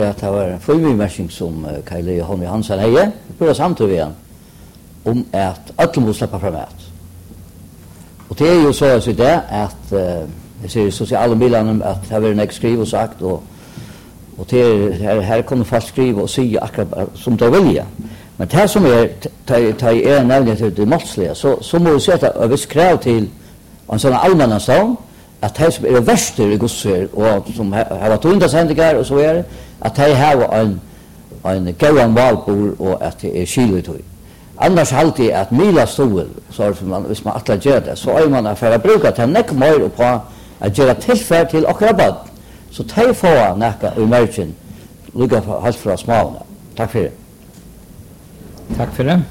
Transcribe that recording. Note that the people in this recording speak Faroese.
Att det var en fullmärkning som Kaili Holmi Hansen hade. Började samtidigt igen om att alla måste släppa fram mat. Och det är ju så att det att jag ser i sociala medier att det har varit skriv och sagt och det här kommer fast skriva och säga akkurat som de vill. Men det som är nämligen det måttliga så må vi sätta över krav till en sån allmänna stånd att det som är det värsta i godsar och som har varit undersändningar och så är det att det har en gåan valbord och att det är skilutøy. Annars alltid att mila stol så är man hvis man attla gör det så är man för att bruka till näck mer på att göra tillfär till akkurat bad. Så ta få näka i märken lugga halt fra smalna. Tack för det. Tack för det.